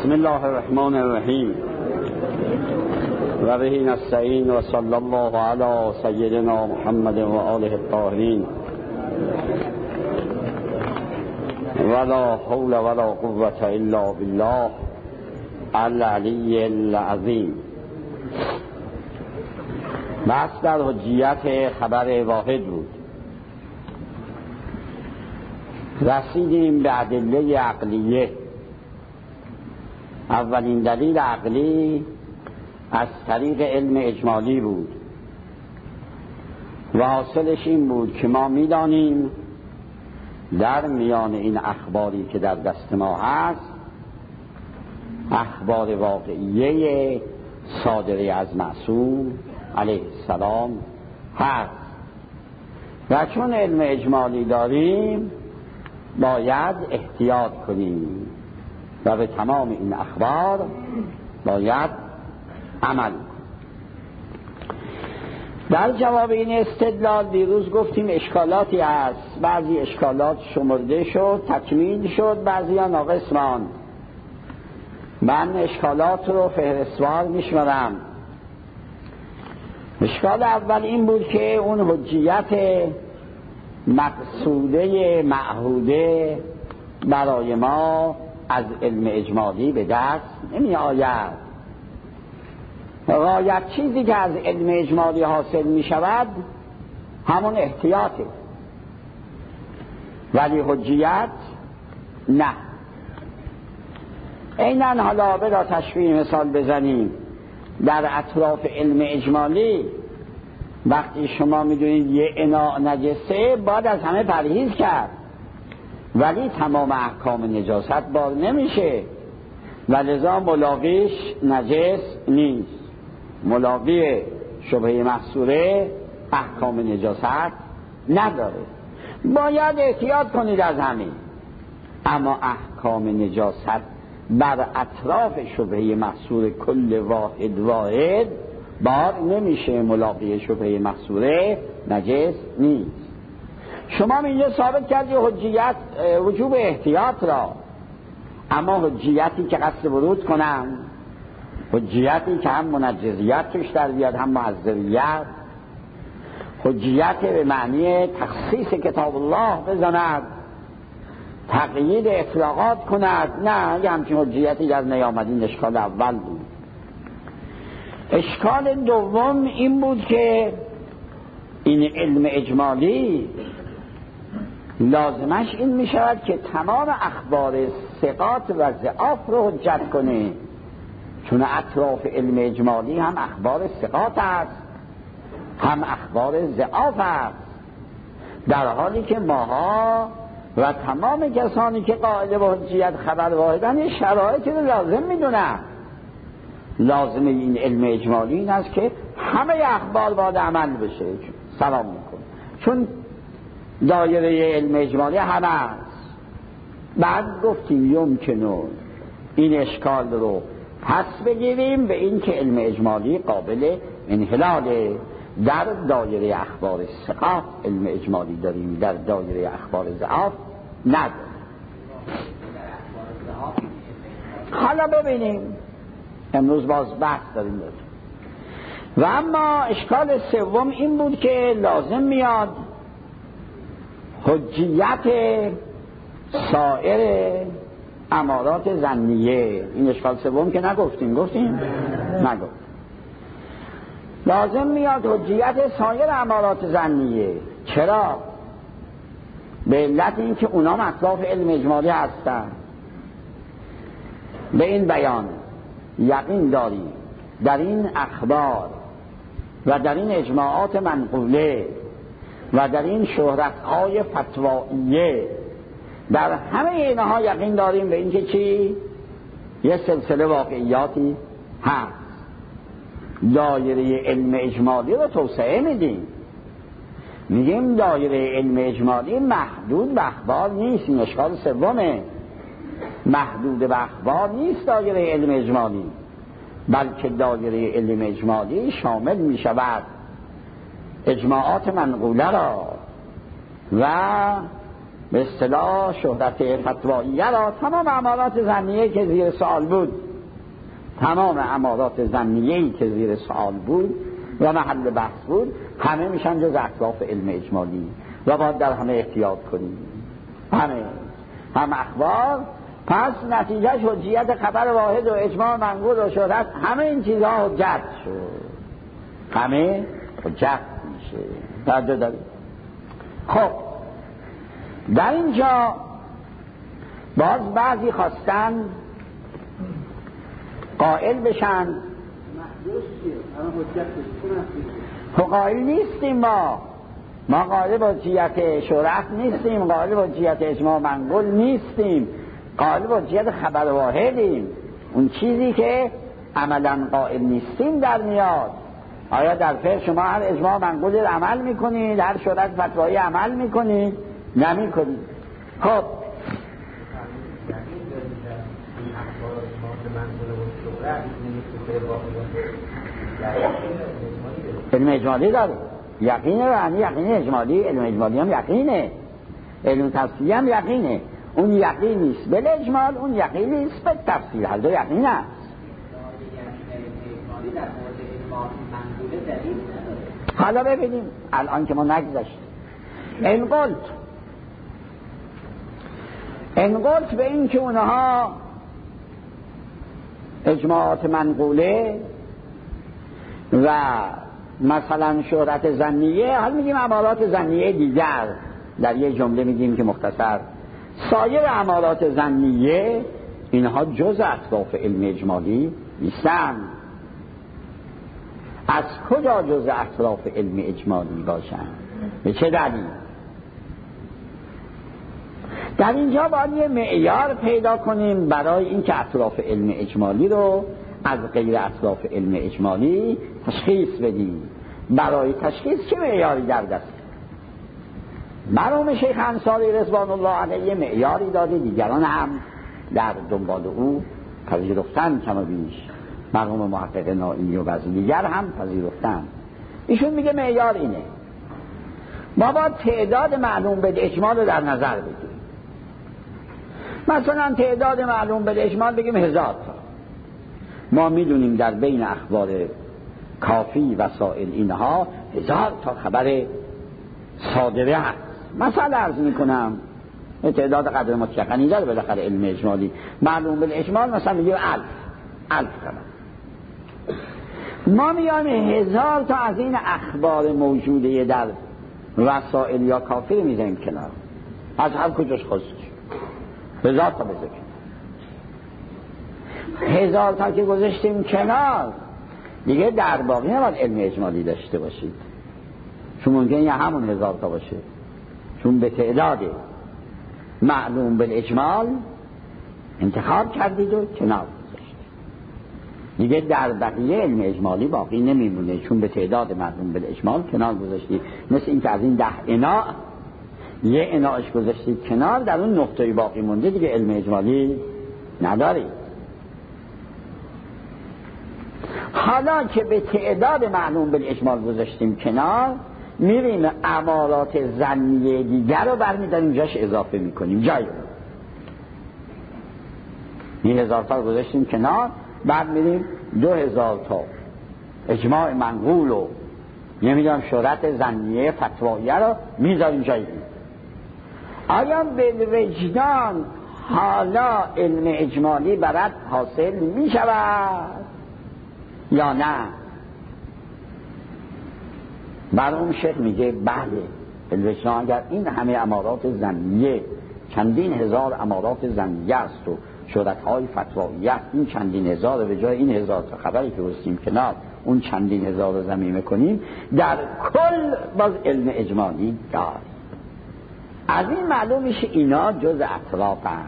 بسم الله الرحمن الرحیم و به نستعین و صلی الله علی سیدنا محمد و آله الطاهرین ولا حول ولا قوة الا بالله العلی العظیم. بحث در حجیت خبر واحد بود. رسیدیم به ادله عقلیه. اولین دلیل عقلی از طریق علم اجمالی بود و حاصلش این بود که ما می‌دانیم در میان این اخباری که در دست ما هست اخبار واقعیه صادره از معصوم علیه السلام هست و چون علم اجمالی داریم باید احتیاط کنیم و به تمام این اخبار باید عمل کنیم. در جواب این استدلال دیروز گفتیم اشکالاتی هست، بعضی اشکالات شمرده شد، تکمیل شد، بعضی ها ناقص ماند. من اشکالات رو فهرستوار میشمارم. اشکال اول این بود که اون حجیت مقصوده معهوده برای ما از علم اجمالی به دست نمی آید. غایت چیزی که از علم اجمالی حاصل می شود همون احتیاطه، ولی حجیت نه. اینن حالا بلا تشبیه مثال بزنیم. در اطراف علم اجمالی وقتی شما میدونید یه اناء نجسه باید از همه پرهیز کرد، ولی تمام احکام نجاست بار نمیشه و لذا ملاقیش نجس نیست. ملاقی شبهه محصوره احکام نجاست نداره، باید احتیاط کنید از همین. اما احکام نجاست بر اطراف شبهه محصور کل واحد بار نمیشه. ملاقی شبهه محصوره نجس نیست. شما اینجا ثابت کردی حجیت وجوب احتیاط را، اما حجیتی که قصد ورود کنم، حجیتی که هم منجزیت توش در بیاد هم معذریت، حجیت به معنی تخصیص کتاب الله بزند، تقیید اطلاقات کند، نه یه همچین حجیتی در نیامدین. اشکال اول بود. اشکال دوم این بود که این علم اجمالی لازمش این می شود که تمام اخبار ثقات و ضعاف رو حجت کنه، چون اطراف علم اجمالی هم اخبار ثقات است هم اخبار ضعاف است، در حالی که ماها و تمام کسانی که قائل به حجیت خبر واحدن یه شرایطی رو لازم میدونن. لازم این علم اجمالی این است که همه اخبار باید عمل بشه. سلام میکن، چون دایره علم اجمالی همه است. بعد گفتیم یمکنه این اشکال رو پس بگیریم به این که علم اجمالی قابل انحلاله. در دایره اخبار ثقات علم اجمالی داریم، در دایره اخبار ضعاف نداریم. حالا ببینیم، امروز باز بحث داریم. و اما اشکال سوم این بود که لازم میاد حجیت سایر امارات ظنیه. این اشکال سوم که نگفتیم، گفتیم؟ نگفت. لازم میاد حجیت سایر امارات ظنیه. چرا؟ به علت این که اونا اطراف علم اجمالی هستن. به این بیان یقین داریم در این اخبار و در این اجماعات منقوله و در این شهرت‌های فتواییه، در همه اینها یقین داریم به اینکه چی؟ یه سلسله واقعیاتی هست. دایره علم اجمالی رو توسعه میدیم، میگیم دایره علم اجمالی محدود به اخبار نیست. این اشکال سومه. محدود به اخبار نیست دایره علم اجمالی، بلکه دایره علم اجمالی شامل میشود اجماعات منقوله را و به اصطلاح شهرت فتواییه را، تمام امارات ظنیه که زیر سوال بود، تمام امارات ظنیه‌ای که زیر سوال بود و محل بحث بود، همه میشن جز اطراف علم اجمالی و باید در همه احتیاط کنیم. هم اخبار، پس نتیجه حجیت خبر واحد و اجماع منقول و شهرت، همه این چیزها حجت شد، همه حجت میشه. توجه دارید؟ خب در اینجا باز بعضی خواستن قائل بشن، قائل نیستیم، ما قائل با حجیت شهرت نیستیم، قائل با حجیت اجماع منقول نیستیم، قائل با حجیت خبر واحدیم. اون چیزی که عملا قائل نیستیم در میاد. آیا در فقه شما هر اجماع منقول عمل میکنید، هر شهرت فتوایی عمل میکنید؟ نمیکنید. خب علم اجمالی داره، یقینه، و یقین اجمالی، علم اجمالی هم یقینه، علم تفصیلی هم یقینه. اون یقین نیست بل اجمال، اون یقین نیست بل تفصیل، هر دو یقین است. حالا ببینیم الان که ما نگذاشتیم، انقلت به این که اونها اجماعات منقوله و مثلا شهرت ظنیه، حال میگیم امارات ظنیه دیگر، در یه جمله میگیم که مختصر سایر امارات ظنیه اینها جز اطراف علم اجمالی نیستن. از کجا جز اطراف علم اجمالی باشن؟ به چه دلیل؟ در اینجا باید یه معیار پیدا کنیم برای اینکه اطراف علم اجمالی رو از غیر اطراف علم اجمالی تشخیص بدیم. برای تشخیص چه معیاری در دست؟ مرحوم شیخ انصاری رضوان الله علیه معیاری داده، دیگران هم در دنبال او پذیرفتن، کم و بیش مرحوم محقق نائینی و بعضی دیگر هم پذیرفتن. ایشون میگه معیار اینه، ما باید تعداد معلوم بالاجمال رو در نظر بگیریم. مثلا تعداد معلوم بالاجمال بگیم 1000 تا. ما میدونیم در بین اخبار کافی وسائل اینها 1000 تا خبر صادره هست. مثلا عرض میکنم تعداد قدر مطلقنی داره بالاخره علم اجمالی، معلوم بالاجمال مثلا میگیم 1000 خبر. ما میایم 1000 تا از این اخبار موجوده در وسائل یا کافی میذاریم کنار، از هر کجاش خواستش 1000 تا بذاریم. 1000 تا که گذاشتیم کنار، دیگه در باقی نباید علم اجمالی داشته باشید، چون ممکنه یه همون 1000 تا باشه، چون به تعداد معلوم بالاجمال انتخاب کردید و کنار گذاشتید، دیگه در بقیه علم اجمالی باقی نمیمونه، چون به تعداد معلوم بالاجمال کنار گذاشتید. مثل این که از این 10 اناء یه اناعش گذاشتید کنار، در اون نقطه باقی مونده دیگه علم اجمالی ندارید. حالا که به تعداد معلوم بالاجمال گذاشتیم کنار، میریم امارات ظنیه دیگر رو برمیداریم جاش اضافه میکنیم، جای این 1000 تا گذاشتیم کنار، بعد میریم 2000 تا اجماع منقول و نمیدونم شهرت ظنیه فتواییه رو میذاریم جای این. آیا به وجدان حالا علم اجمالی برات حاصل میشود یا نه؟ برام شیخ میگه بله، الوجدان اگر این همه امارات ظنیه، چندین هزار امارات ظنیه است و شهرت‌های فتواییه، این چندین هزار به جای این 1000 تا خبری که گذاشتیم کنار اون چندین هزار رو ضمیمه کنیم، در کل باز علم اجمالی داره. از این معلوم میشه اینا جز اطرافن.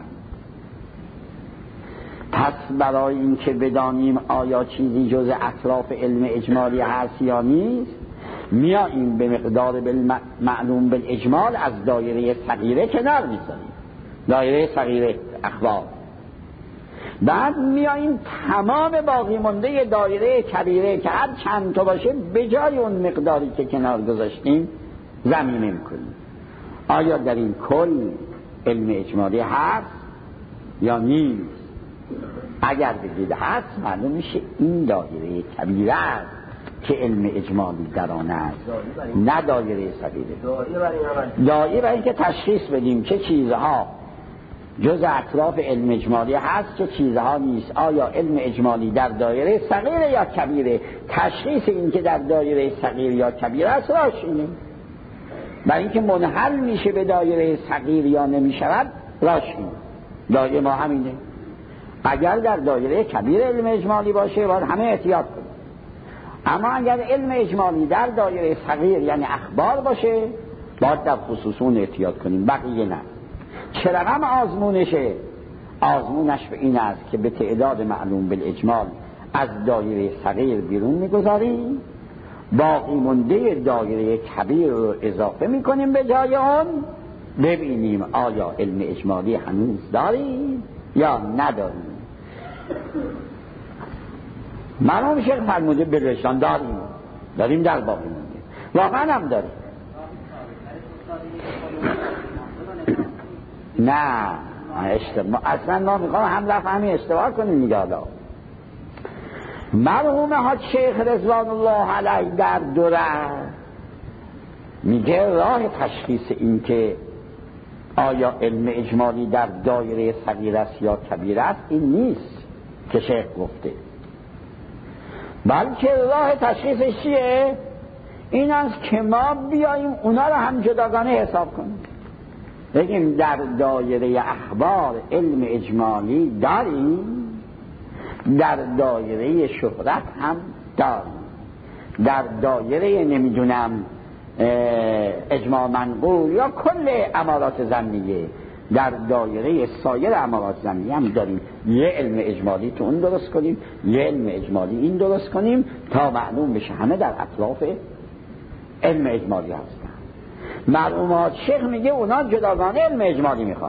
پس برای اینکه بدانیم آیا چیزی جز اطراف علم اجمالی هست یا نیست، میاییم به مقدار معلوم بالاجمال از دایره صغیره کنار میذاریم، دایره صغیره اخبار، بعد میاییم تمام باقی مونده دایره کبیره که هر چند تا باشه به جای اون مقداری که کنار گذاشتیم ضمیمه میکنیم. آیا در این کل علم اجمالی هست یا نیست؟ اگر بگید هست معلوم میشه این دایره کبیره است که علم اجمالی در آن است، نه دایره صغیره. دایره برای اینکه تشخیص بدیم چه چیزها جز اطراف علم اجمالی هست چه چیزها نیست. آیا علم اجمالی در دایره صغیر یا کبیره؟ تشخیص این که در دایره صغیر یا کبیره است راش اینه. برای اینکه منحل میشه به دایره صغیر یا نمیشود راش اینه. دایره ما همینه. اگر در دایره کبیر علم اجمالی باشه باید همه احتیاط کنیم، اما اگر علم اجمالی در دایره صغیر یعنی اخبار باشه باید در خصوصون احتیاط کنیم، بقیه نه. چه رقم آزمونشه؟ آزمونش به این است که به تعداد معلوم بالاجمال از دایره صغیر بیرون میگذاریم، باقی مونده دایره کبیر رو اضافه میکنیم به جای اون، ببینیم آیا علم اجمالی هنوز داریم یا نداریم. مرحوم شیخ فرموده بلشان داریم در باقی مونده، واقعا هم داریم. نه اصلا ما میخوام هم رفت همین اشتباه کنیم میگه. حالا مرحوم حاج شیخ رضوان الله علیه در دوره میگه راه تشخیص این که آیا علم اجمالی در دایره صغیر است یا کبیر است این نیست که شیخ گفته، بلکه راه تشخیصش چیه؟ این است که ما بیاییم اونا رو هم جداگانه حساب کنیم، بگیم در دایره اخبار علم اجمالی داریم، در دایره شهرت هم داریم، در دایره نمیدونم اجماع منقول یا کل امارات ظنیه، در دایره سایر امارات ظنیه هم داریم. یه علم اجمالی تو اون درست کنیم، یه علم اجمالی این درست کنیم تا معلوم بشه همه در اطراف علم اجمالی هستن. معلومات شیخ میگه اونا جداگانه علم اجمالی میخوان.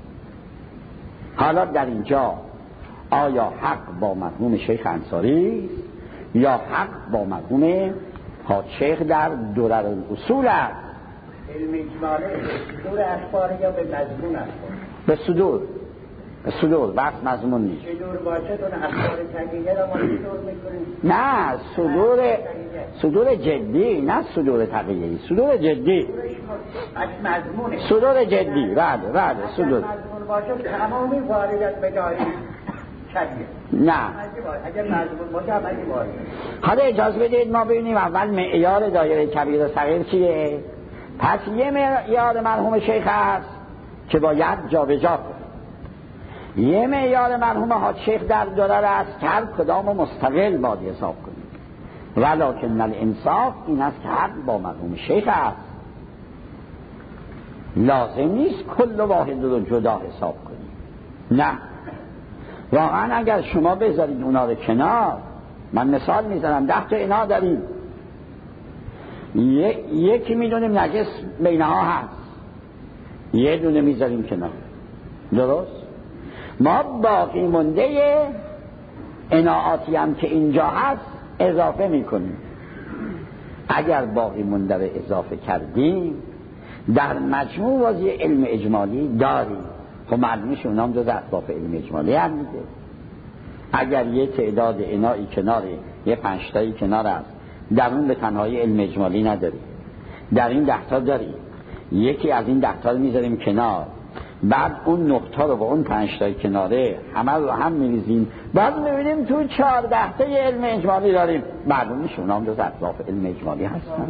حالا در اینجا آیا حق با مرحوم شیخ انصاری یا حق با مرحوم حاج شیخ در درر الاصول است؟ علم اجمالی به صدور اخبار یا به مضمون اخبار؟ به صدور وقت مضمون نیست. صدور باشه تو اخبار تقییه را ما صدور میکنیم؟ نه صدور جدی، نه صدور تقییه، صدور جدی، مضمونه صدور جدی. رد صدور مضمون باشه تمامی واردت به دایره نه. اگر مضمون باشه عملی وارد. حالا اجازه بدید ما ببینیم اول معیار دایره کبیر و صغیر چیه. پس یه معیار مرحوم شیخ هست که باید جابجا کنیم، یه معیار مرحوم حاج شیخ در درر است که هر کدام مستقل باید حساب کنیم. ولکن الانصاف این است که حق با مرحوم شیخ است، لازم نیست کل واحد رو جدا حساب کنیم. نه واقعا اگر شما بذارید اونا رو کنار، من مثال میزنم 10 تا اینا داریم، یکی میدونیم نجس بینها هست، یه دونه میذاریم کنار، درست؟ ما باقی مونده اناعاتی هم که اینجا هست اضافه میکنیم. اگر باقی مونده رو اضافه کردیم در مجموع وضعی علم اجمالی داریم، خب معلومش اونام دو در اطراف علم اجمالی هم میده. اگر یه تعداد اناعی کناره، یه 5 تایی کنار است، در اون به تنهایی علم اجمالی نداریم، در این 10 تا داریم، یکی از این 10 تا رو میذاریم کنار، بعد اون 9 تا رو با اون 5 تای کناره همه رو هم میریزیم، بعد میبینیم تو 14 تا علم اجمالی داریم، معلومش اونام دو در اطراف علم اجمالی هستن.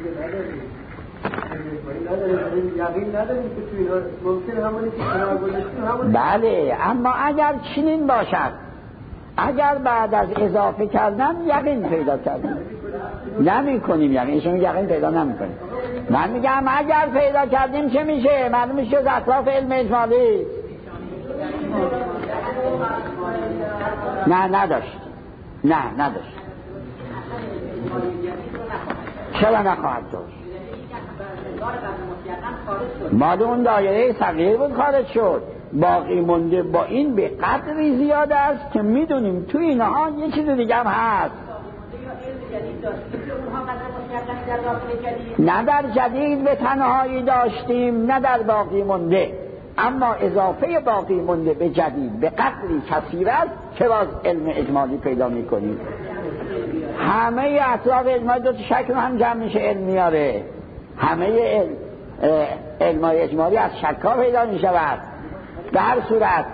بله، اما اگر چنین باشد، اگر بعد از اضافه کردن یقین پیدا کردیم نمی کنیم، یعنی ایشون یقین پیدا نمی کنیم. من میگم اگر پیدا کردیم چه میشه؟ معلوم میشه از اطراف علم اجمالی. نداشت. چرا نخواهد داشت؟ مال اون دایره صغیر بود خارج شد، باقی مونده با این به قدری زیاده است که میدونیم تو اینها یه چیز دیگه هم هست. نه در جدید به تنهایی داشتیم، نه در باقی مونده. اما اضافه باقی مونده به جدید به قدری کثیر است که باز علم اجمالی پیدا میکنیم. همه اطراف اجمالی دو تا شک رو هم جمع میشه علم میاره. همه علم اجمالی از شکا پیدا میشود. به هر صورت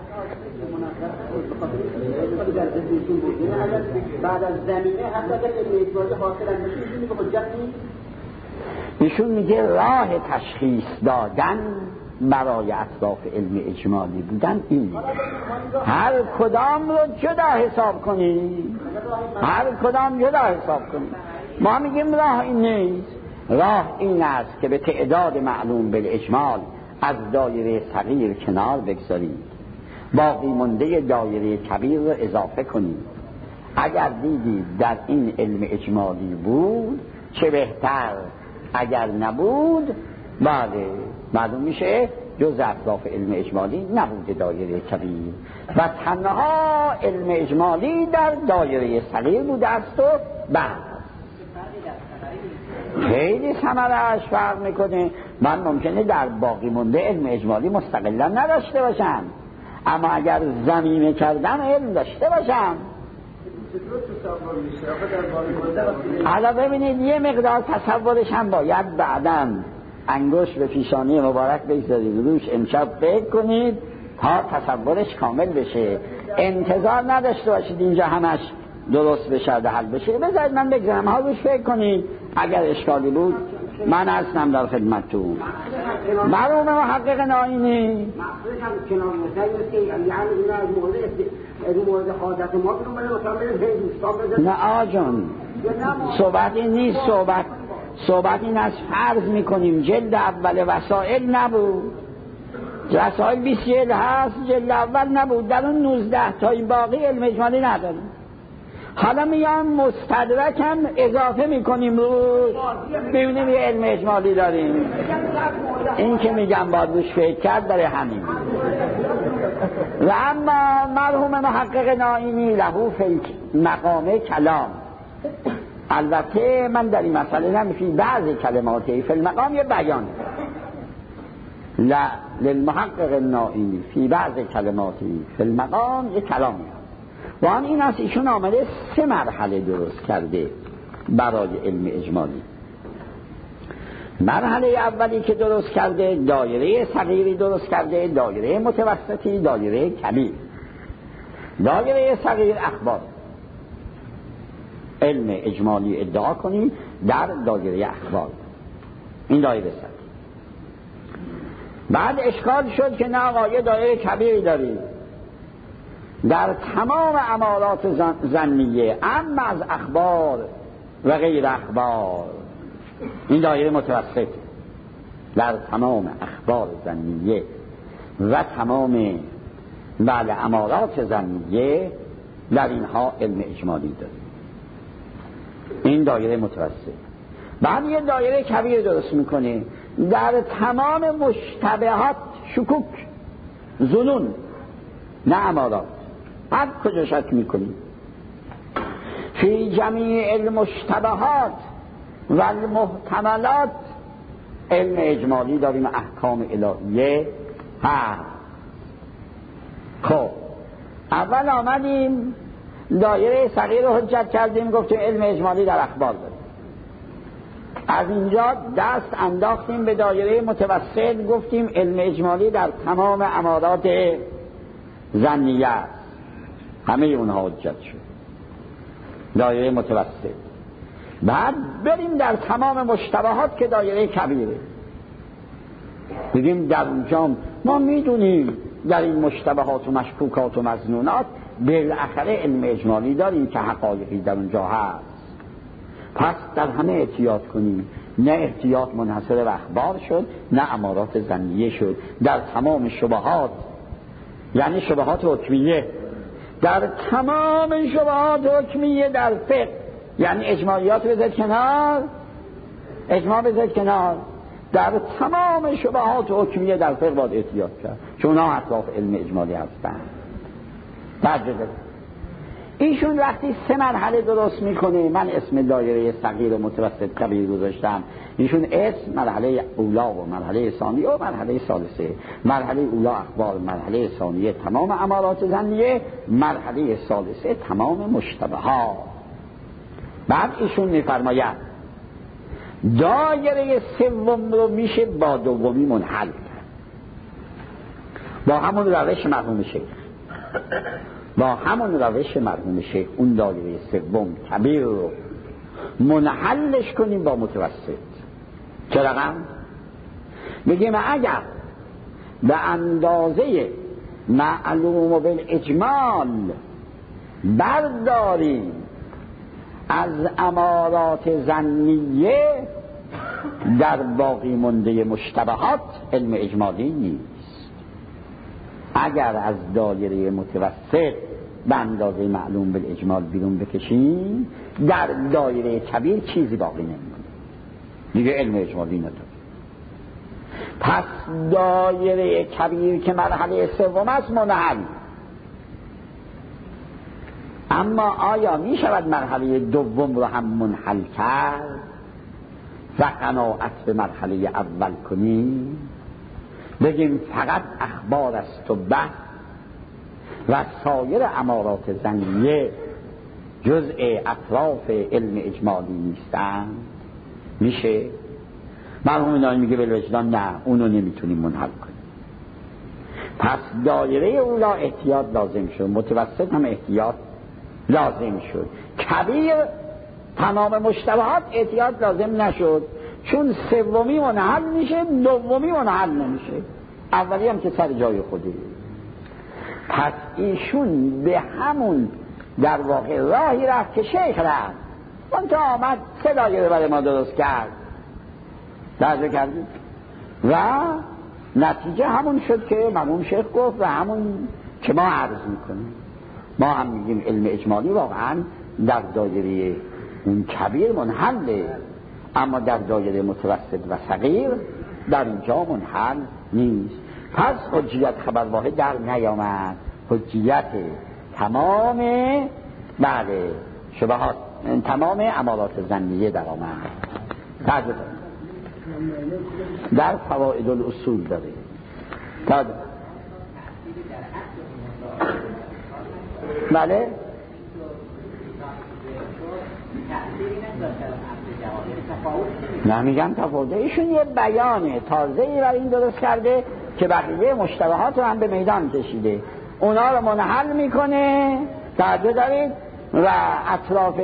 بعد از زمینه حتی که علم اجمالی حاصل نمیشه میگه حجت نیست. ایشون میگه راه تشخیص دادن برای اطراف علم اجمالی بودن این هر کدام رو جدا حساب کنی، هر کدام جدا حساب کنی. ما میگیم راه این نیست، راه این است که به تعداد معلوم بالاجمال از دایره صغیر کنار بگذارید، باقی مونده دایره کبیر رو اضافه کنید. اگر دیدید در این علم اجمالی بود چه بهتر، اگر نبود بله معلوم میشه جز اطراف علم اجمالی نبوده دایره کبیر و تنها علم اجمالی در دایره صغیر بوده است و بعد خیلی ثمره‌اش فرق میکنه. من ممکنه در باقی مونده علم اجمالی مستقلا نداشته باشم، اما اگر زمینه کردن علم داشته باشم. حالا ببینید یه مقدار تصورش هم باید بعداً انگشت به پیشانی مبارک بگذارید روش امشب فکر کنید تا تصورش کامل بشه. انتظار نداشته باشید اینجا همش درست بشه و حل بشه. بذارید من بگذارم ها روش فکر کنید. اگر اشکالی بود من هستم در خدمتتون. مرحوم محقق ناینی نه آجان صحبت این نیست. صحبت این از فرض میکنیم جلد اول وسائل نبود، وسائل 20 جلد هست، جلد اول نبود، در اون 19 تای باقی علم اجمالی نداریم. حالا میان مستدرک هم اضافه میکنیم روش ببینیم یه علم اجمالی داریم. این که میگم باید روش فکر کرد برای همین. و اما مرحوم محقق ناینی لهو فی مقام کلام، البته من در این مسئله نمیفی بعضی کلماتی فی المقام یه بیان للمحقق ناینی فی بعض کلماتی فی المقام یه کلامی و آن این است ایشون آمده 3 مرحله درست کرده برای علم اجمالی. مرحله اولی که درست کرده دایره صغیری درست کرده، دایره متوسطی، دایره کبیر. دایره صغیر اخبار، علم اجمالی ادعا کنی در دایره اخبار، این دایره صغیر. بعد اشکال شد که نه آقا یه دایره کبیری داریم در تمام امارات ظنیه، اما از اخبار و غیر اخبار این دایره متوسط در تمام اخبار ظنیه و تمام امارات ظنیه در اینها علم اجمالی داریم، این دایره متوسط. بعد یه دایره کبیر درست میکنه در تمام مشتبهات، شکوک، ظنون، نه امارات، هر کجا شک میکنیم فی جمیع المشتبهات و المحتملات علم اجمالی داریم، احکام الهیه هست. خب اول آمدیم دایره صغیر رو حجت کردیم، گفتیم علم اجمالی در اخبار داریم. از اینجا دست انداختیم به دایره متوسط، گفتیم علم اجمالی در تمام امارات ظنیه است، همه اونها حجت شد، دایره متوسط. بعد بریم در تمام مشتبهات که دایره کبیره، بگیم در اونجا ما میدونیم در این مشتبهات و مشکوکات و مظنونات بالاخره علم اجمالی داریم که حقایقی در اونجا هست، پس در همه احتیاط کنیم. نه احتیاط منحصر به اخبار شد، نه امارات ظنیه شد، در تمام شبهات، یعنی شبهات حکمیه، در تمام شبهات حکمیه در فقه، یعنی اجمالیات بذارید کنار، اجماع بذارید کنار، در تمام شبهات حکمیه در فقه باید احتیاط کرد، چون اونها اطراف علم اجمالی هستند. ایشون وقتی 3 مرحله درست میکنه، من اسم دایره صغیر و متوسط کبیر گذاشتم، ایشون اسم مرحله اولا و مرحله ثانیه و مرحله ثالثه. مرحله اولا اخبار، مرحله ثانیه تمام امارات ظنیه، مرحله ثالثه تمام مشتبهات. بعد ایشون میفرماید دایره سوم رو میشه با دومی منحل کرد، با همون روش مرحوم شیخ، با همون روش مرحوم شیخ اون دایره سوم کبیر رو منحلش کنیم با متوسط. چه رقم؟ بگیم اگر به اندازه معلوم و بالاجمال برداریم از امارات ظنیه، در باقی مونده مشتبهات علم اجمالی نیست. اگر از دایره متوسط به اندازه معلوم بالاجمال بیرون بکشیم، در دایره کبیر چیزی باقی نمیمونه، دیگه علم اجمالی نداره. پس دایره کبیر که مرحله سوم است منحل. اما آیا می شود مرحله دوم رو هم منحل کرد و قناعت به مرحله اول کنیم؟ بگیم فقط اخبار است و بس و سایر امارات ظنیه جزء اطراف علم اجمالی نیستن؟ میشه؟ مرحوم نایی میگه بالوجدان نه، اونو نمیتونیم منحل کنیم. پس دایره اولا احتیاط لازم شد، متوسط هم احتیاط لازم شد، کبیر تمام مشتبهات احتیاط لازم نشد، چون سومی منحل میشه، دومی منحل نمیشه، اولی هم که سر جای خوده. پس ایشون به همون در واقع راهی رفت که شیخ رفت، اون تا آمد 3 دایره برای ما درست کرد، درجه کردیم و نتیجه همون شد که مرحوم شیخ گفت و همون که ما عرض میکنیم. ما هم میگیم علم اجمالی واقعا در دایره اون کبیر منحله، اما در دایره متوسط و صغیر در اینجا منحل نیست. پس حجیت خبر واحد در نیامد، حجیت تمام بله شبهات تمام امارات ظنیه در آمد. ترجمه در فوائد الاصول داره. بله نه میگم تفاوته، ایشون یه بیانه تازه‌ای برای این درست کرده که بقیه مشتبهات رو هم به میدان کشیده، اونا رو منحل میکنه، توجه دارید، و اطراف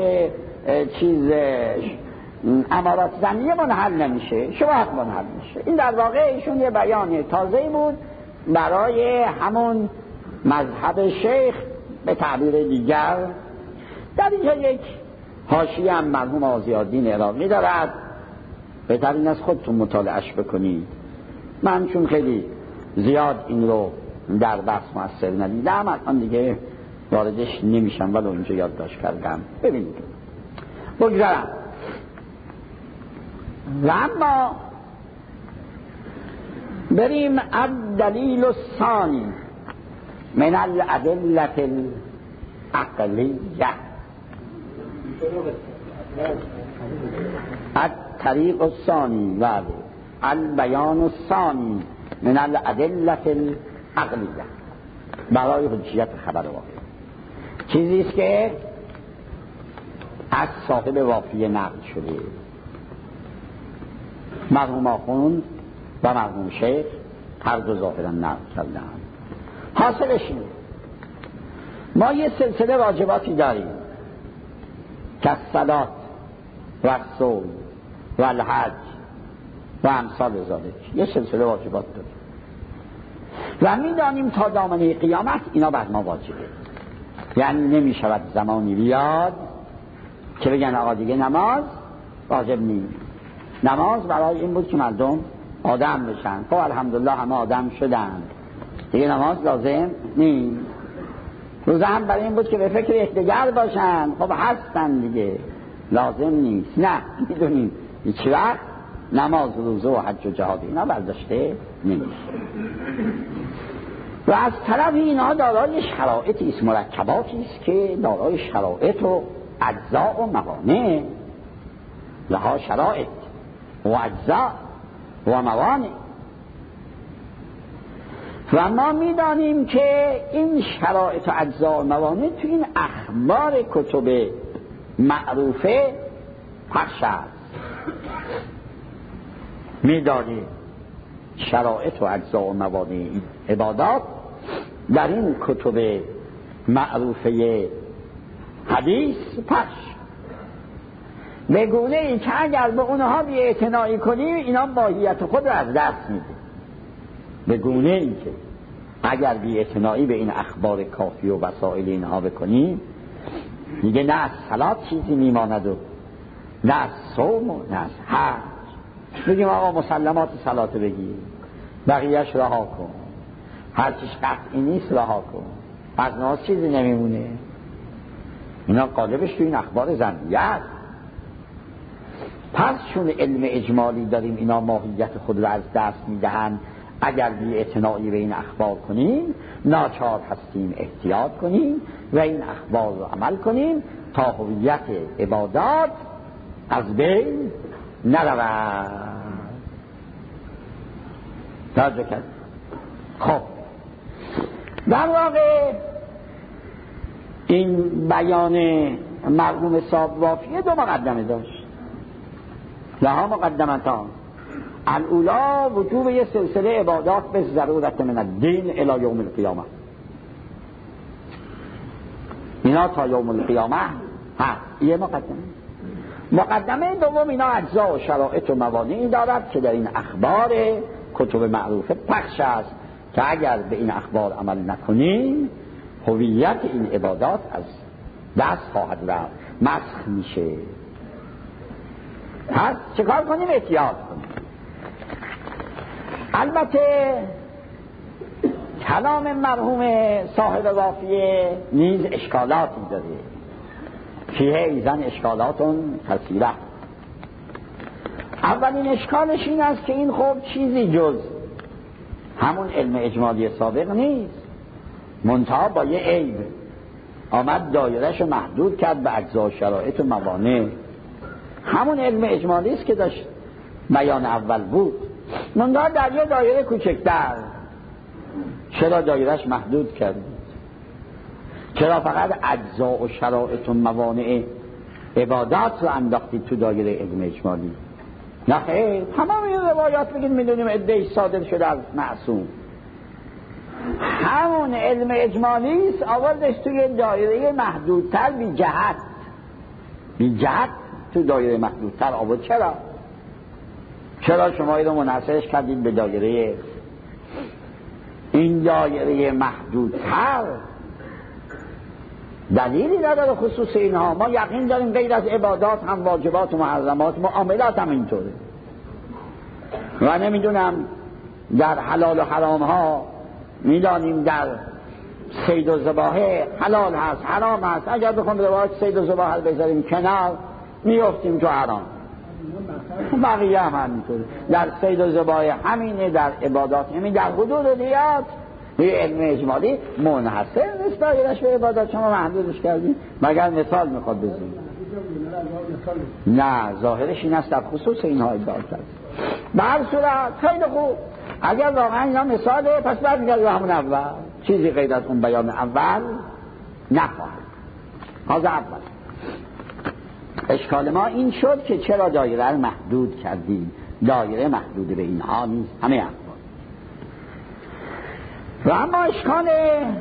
امارات ظنیه منحل نمیشه، شبهات منحل میشه. این در واقع ایشون یه بیانه تازه‌ای بود برای همون مذهب شیخ به تعبیر دیگر. در اینجا یک حاشیه هم مرحوم آزیالدین عراقی دارد، بهتر این از خودتون مطالعهش بکنید. من چون خیلی زیاد این رو در بحث مؤثر ندیدم الان دیگه واردش نمیشم، ولی اینجا یادداشت کردم. ببینید بگذارم و اما بریم الدلیل الثانی من الادله العقلیه، الطریق الثانی و البیان الثانی من الادله العقلیه، برای حجیت خبر واقع. چیزی است که از صاحب واقعی نقل شده، مرحوم آخوند و مرحوم شیخ هر دو ظاهرا نقل کردند. حاصلش اینه ما یه سلسله واجباتی داریم که الصلاة و الصوم و الحج و امثال ذالک، یه سلسله واجبات داریم و میدانیم تا دامنه قیامت اینا بر ما واجبه. یعنی نمی شود زمانی بیاد که بگن آقا دیگه نماز واجب نیست. نماز برای این بود که مردم آدم بشن، خب الحمدلله همه آدم شدن دیگه نماز لازم نیست. روزه هم برای این بود که به فکر یکدیگر باشن، خب هستن دیگه لازم نیست. نه میدونیم هیچ وقت نماز روزه و حج و جهاد اینا برداشته نمیشه. و از طرف اینها دارای شرایطی است، مرکباتی است که دارای شرایط و اجزا و موانع، لها شرایط و اجزا و موانع. و ما میدانیم که این شرایط و اجزا و موانع تو این اخبار کتب معروفه پخش است. میدانیم شرایط و اجزا و موانع عبادات در این کتب معروفه حدیث پخش، به گونه ای که اگر به اونها بی‌اعتنایی کنیم اینا ماهیت خود را از دست میده. به گونه ای که اگر بی‌اعتنایی به این اخبار کافی و وسائل اینها بکنیم، میگه نه از صلات چیزی میماند و نه از صوم و نه از حج. بگیم آقا مسلمات صلات بگیر، بقیهش رها کن، هرچیش قطعی نیست رها کن، از ناز چیزی نمیمونه. اینا قالبش تو این اخبار ذمیه است. پس چون علم اجمالی داریم اینا ماهیت خود را از دست میدهند، اگر بی‌اعتنایی به این اخبار کنیم ناچار هستیم احتیاط کنیم و این اخبار رو عمل کنیم تا هویت عبادات از بین نرود. توجه کرد؟ خب در واقع این بیان مرحوم صاحب وافیه دو مقدمه داشت، لها مقدمتان. الاولا وجوب یه سلسله عبادات به ضرورت من الدین الی یوم القیامه، اینا تا یوم القیامه هست. یه مقدمه دوم اینا اجزا و شرایط و موانعی دارد که در این اخبار کتب معروفه پخش است که اگر به این اخبار عمل نکنیم هویت این عبادات از دست خواهد رفت، مسخ میشه. پس چکار کنیم؟ احتیاط کنیم. البته کلام مرحوم صاحب وافیه نیز اشکالاتی داره، فیه ایزن اشکالاتون کثیره. اولین اشکالش این است که این خب چیزی جز همون علم اجمالی سابق نیست، منتها با یه عیب آمد دایرهشو محدود کرد به اجزا و شرایط و موانع. همون علم اجمالی است که داشت بیان اول بود، منتها در یه دایره کوچکتر. چرا دایرهش محدود کرد؟ چرا فقط اجزا و شرایط و موانع عبادات رو انداختید تو دایره علم اجمالی؟ نه خیر، تمام این روایات بگید میدونیم ادعای صادر شده از معصوم. همون علم اجمالی است آوردش توی دایره محدودتر، بی جهت تو دایره محدودتر آورد. چرا شما اینو منحصرش کردید به دایره این دایره محدودتر؟ دلیلی نداره خصوص اینها. ما یقین داریم غیر از عبادات هم واجبات و محرمات معاملات هم اینطوره. و نمیدونم در حلال و حرام ها میدانیم در صید و ذباحه حلال هست حرام هست. اگر بخوام روایت صید و ذباحه بذاریم کنار میافتیم تو حرام. بقیه هم همینطوره، در صید و ذباحه همینه، در عبادات همین، در حدود و دیات به علم اجمالی منحصر نیست دایرش به عبادات. شما محدودش کردیم مگر مثال میخواد بزنیم؟ نه، ظاهرش این است در خصوص اینها ادعا کرد. به هر صورت خیلی خوب، اگر واقعا اینا مثاله پس بعد میگه همون اول چیزی غیر از اون بیان اول نخواهد. حاضر اول اشکال ما این شد که چرا دایره رو محدود کردیم؟ دایره محدود به اینها نیست، همه اخبار. و اما اشکال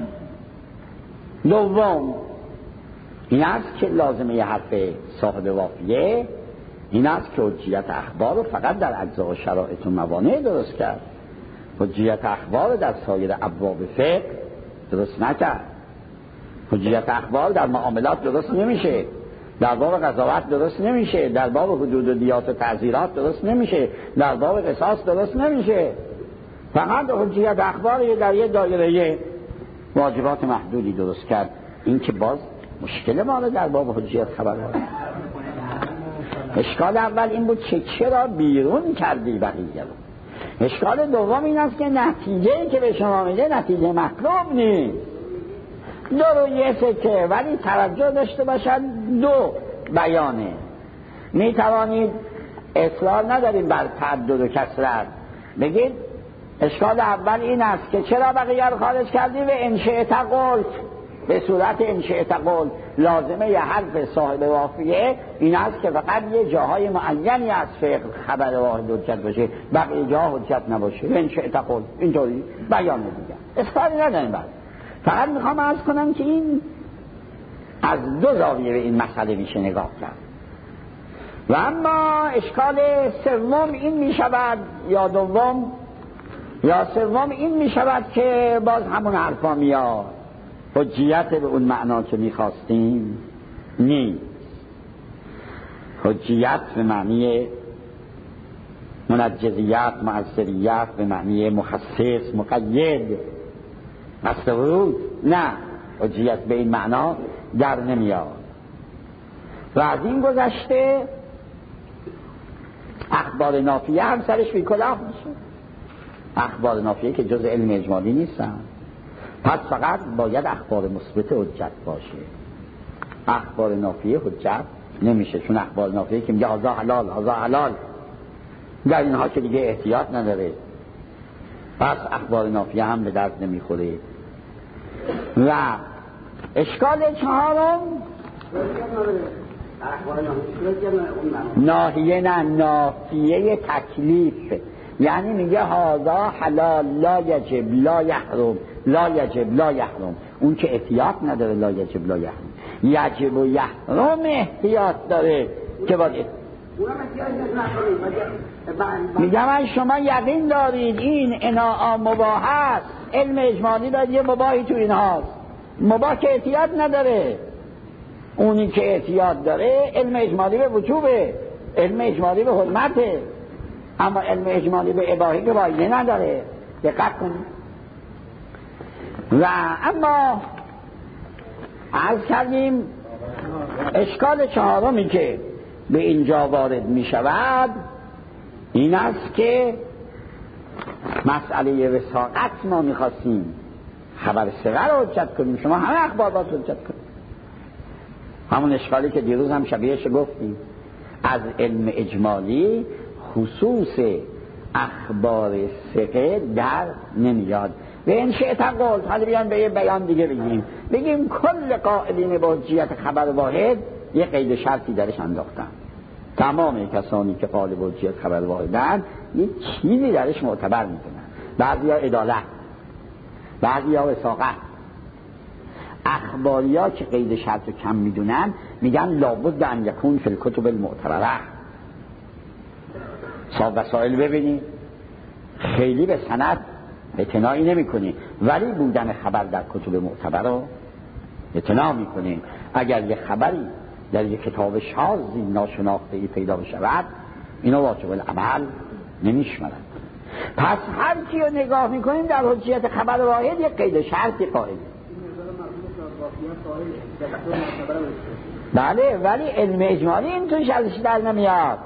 دوم این است که لازمه حرف صاحب وافیه این است که حجیت اخبار رو فقط در اجزا و شرایط و موانع درست کرد، حجیت اخبار در سایر ابواب فقه درست نکرد. حجیت اخبار در معاملات درست نمیشه، در باب قضاوت درست نمیشه، در باب حدود و دیات و تعزیرات درست نمیشه، در باب قصاص درست نمیشه. فقط حجیت اخبار در یه دایره واجبات محدودی درست کرد. این که باز مشکل ما رو در باب حجیت خبر داد. اشکال اول این بود که چرا بیرون کردی بقیه رو؟ اشکال دوم این است که نتیجه‌ای که به شما میده نتیجه مطلوب نیست. 2 رو 1 سکه، ولی توجه داشته باشد 2 بیانه. می توانید اصرار ندارید بر تعدد و کثرت، بگید اشکال اول این است که چرا بقیه رو خارج کردی؟ و انشئت قلت، به صورت انشئت قلت لازمه ی حرف صاحب واقعیه این است که فقط یه جاهای معینی از فقه خبر واحد حجت باشه، بقیه جا حجت نباشه. و انشئت قلت اینطوری بیان دیگه اصراری نداریم. بعد فقط میخوام عرض کنم که این از 2 زاویه به این مسئله میشه نگاه کرد. و اما اشکال سوم این میشود یا دوم یا سوم این میشود که باز همون حرفا میاد، حجیت به اون معنا که میخواستیم نیست. حجیت به معنی منجزیت، مؤثریت، به معنی مخصص، مقید، قصد ورود، نه، حجیت به این معنا در نمیاد. و از این گذشته اخبار نافیه هم سرش بیکلاه میشه. اخبار نافیه که جز علم اجمالی نیستن، پس فقط باید اخبار مثبت حجت باشه. اخبار نافیه حجت نمیشه، چون اخبار نافیه که میگه هذا حلال هذا حلال، در اینها که دیگه احتیاط نداره، پس اخبار نافیه هم به درد نمیخوره. و اشکال چهارم ناهیه، نه، نافیه تکلیف، یعنی میگه هذا حلال لا یجب لا یحرم، لا یجب لا یحرم، اون که احتیاط نداره لا یجب لا یحرم، یجب و یحرم احتیاط داره که باید. میگم من شما یقین دارید این اناء مباح است، علم اجمالی دارید یه مباحی تو این هاست، مباح که احتیاط نداره، اونی که احتیاط داره علم اجمالی به وجوبه، علم اجمالی به حرمته، اما علم اجمالی به اباحی که باید نداره. دقت کنید. و اما عرض کردیم اشکال چهارمی که به اینجا وارد می شود این است که مسئله وثاقت ما می خواستیم خبر صغر رو حجت کنیم، شما همه اخبارات حجت کنیم. همون اشکالی که دیروز هم شبیهش گفتیم، از علم اجمالی خصوص اخبار ثقه در نمیاد. و این شئت قلت، حالا بیان به یه بیان دیگه بگیم کل قائلین به حجیت خبر واحد یه قید شرطی درش انداختن. تمام کسانی که قائل به حجیت خبر واحدن یه چیزی درش معتبر میدونن، بعضیا عدالت، بعضیا وثاقت. اخباریا که قید شرط رو کم میدونن میگن لابد ان یکون فی الکتب المعتبره. صاحب وسائل ببینید خیلی به سند اعتنایی نمی کنی، ولی بودن خبر در کتب معتبر رو اعتنا می کنی. اگر یه خبری در یک کتاب شاذی ناشناخته‌ای پیدا بشود اینو واجب العمل نمیشمرند. پس هر کی رو نگاه میکنیم در حجیت خبر واحد یک قید شرطی قائله. بله، ولی علم اجمالی این توش ازش در نمیاد.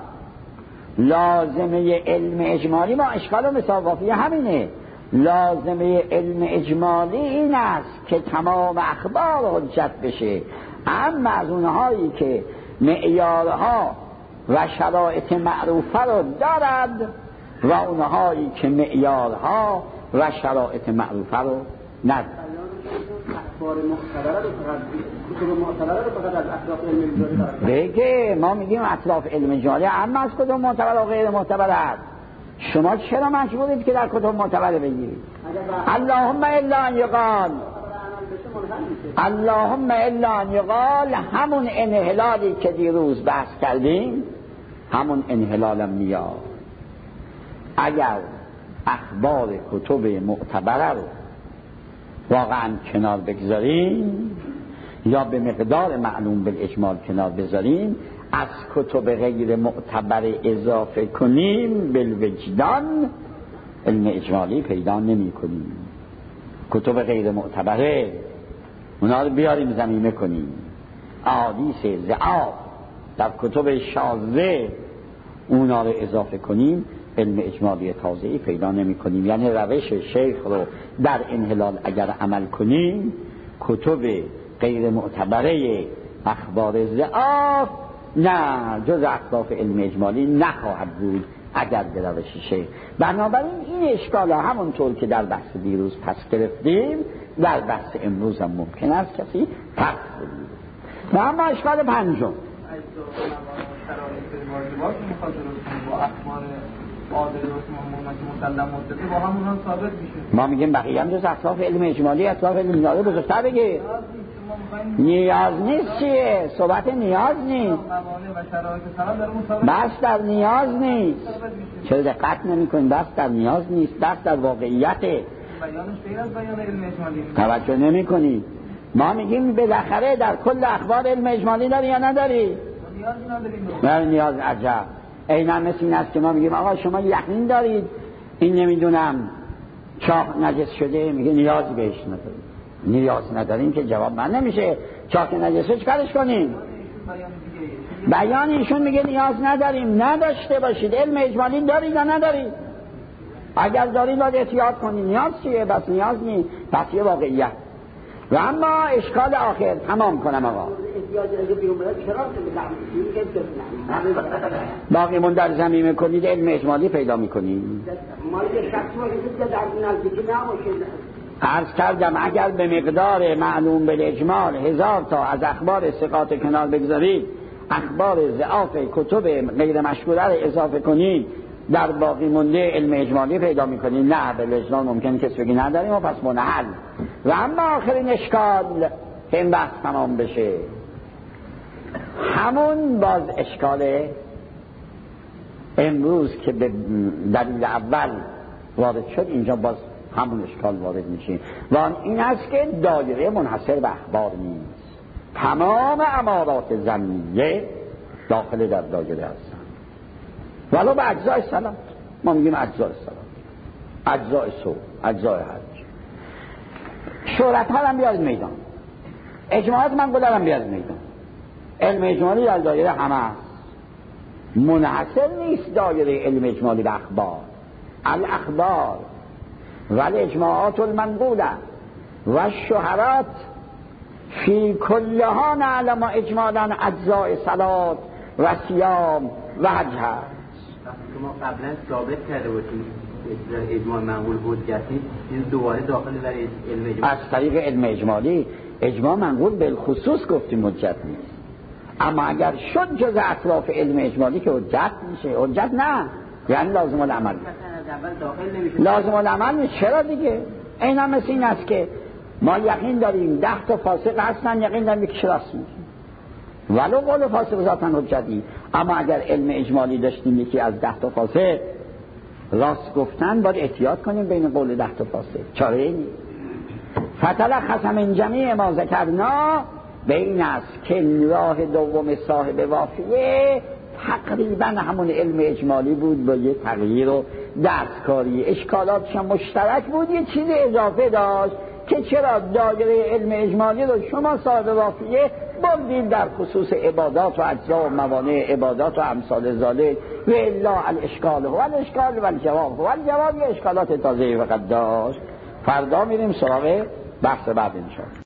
لازمه علم اجمالی ما اشکال و مساوافی همینه. لازمه علم اجمالی این است که تمام اخبار حجت بشه، اما از اونهایی که معیارها و شرایط معروفه رو دارد و اونهایی که معیارها و شرایط معروفه رو ندارد. بگه ما میگیم اطراف علم جاری، اما از کدوم معتبر و غیر معتبر هست. شما چرا مجبورید که در کتب معتبر بگیرید؟ اللهم الا ان یقال، اللهم الا ان یقال، همون انحلالی که دیروز بحث کردیم همون انحلالم میاد. اگر اخبار کتب معتبر رو واقعا کنار بگذاریم یا به مقدار معلوم بالاجمال کنار بذاریم، از کتب غیر معتبر اضافه کنیم بالوجدان، علم اجمالی پیدا نمی کنیم. کتب غیر معتبره اونا رو بیاریم زمینه کنیم، احادیث ضعاف در کتب شاذه اونا رو اضافه کنیم، علم اجمالی تازه‌ای پیدا نمی‌کنیم. یعنی روش شیخ رو در انحلال اگر عمل کنیم، کتب غیر معتبره اخبار ضعاف نه جز اطراف علم اجمالی نخواهد بود اگر به روش شیخ. بنابراین این اشکال همونطور که در بحث دیروز پس گرفتیم در بحث امروز هم ممکن است کسی پس بگیره. و اما اشکال پنجم ما میگیم بقیه هم جز اطراف علم اجمالی، اطراف علم اجمالی بزرگتر بگیر. نیاز نیست چیه؟ صحبت نیاز نیست، بس در نیاز نیست. چرا دقت نمی کنید؟ بس در نیاز نیست، بس در واقعیته. توجه نمی کنید. ما میگیم بالاخره در کل اخبار علم اجمالی داری یا نداری؟ نه نیاز. عجب. اینا مثل این است که ما میگیم آقا شما یقین دارید این نمیدونم چاق نجس شده؟ میگه نیازی بهش نداریم. نیاز نداریم که جواب من نمیشه. چاق نجسه چکارش کنیم؟ بیان ایشون میگه نیاز نداریم. نداشته باشید. علم اجمالی دارید یا ندارید؟ اگر دارید باید احتیاط کنید. نیاز چیه؟ بس نیاز نیست، پس یه واقعیت. و اما اشکال آخر تمام کنم آقا. باقی من در زمین کنید علم اجمالی پیدا میکنید. عرض کردم اگر به مقدار معلوم بالاجمال 1000 تا از اخبار ثقات کنار بگذارید، اخبار ضعاف کتب غیر مشهوره رو اضافه کنید، در باقی مونده علم اجمالی پیدا میکنید. نه به اجمال ممکن کسی بگی نداریم و پس منحل. و اما آخرین اشکال که این بحث تمام بشه، همون باز اشکال امروز که به دلیل اول وارد شد، اینجا باز همون اشکال وارد میشه و این است که دایره منحصر به اخبار نیست. تمام امارات ظنیه داخل در دایره هستن، ولو به اجزای صلات. ما میگیم اجزای صلات، اجزای صوم، اجزای حج. شهرت ها هم بیارید میدان، اجماعات من قدرم بیارید میدان. علم اجمالی در دایره همه است، منحصر نیست دایره علم اجمالی به اخبار. الاخبار و الاجماعات المنقوله و الشهرات فی کلها نعلم اجمالا اجزای صلات و صیام و حج هست. ما قبلا ثابت کرده بودیم اجماع منقول حجتی، این دوباره داخل در علم اجمالی از طریق علم اجمالی. اجماع منقول بالخصوص گفتیم حجت نیست، اما اگر شد جز اطراف علم اجمالی که حجت میشه. حجت نه، یعنی لازم العمل. لازم العمل نیست. چرا دیگه؟ اینا مثل این است که ما یقین داریم 10 تا فاسق هستن، یقین داریم که راست میگه، ولو قول فاسق ذاتاً حجتی. اما اگر علم اجمالی داشتیم یکی از 10 تا فاسق راست گفتن، باید احتیاط کنیم بین قول 10 تا فاسق. چاره ای نیست. فتلخص من جمیع ما ذکرنا، به این است که راه دوم صاحب وافیه تقریبا همون علم اجمالی بود با یه تغییر و دستکاری. اشکالاتش هم مشترک بود، یه چیز اضافه داشت که چرا دایره علم اجمالی رو شما صاحب وافیه بردید در خصوص عبادات و اجزا و موانع عبادات و امثال ذالک. و الا الاشکال هو الاشکال و الجواب هو الجواب. یه اشکالات تازه‌ای فقط داشت. فردا میریم سراغ بحث بعد انشاءالله.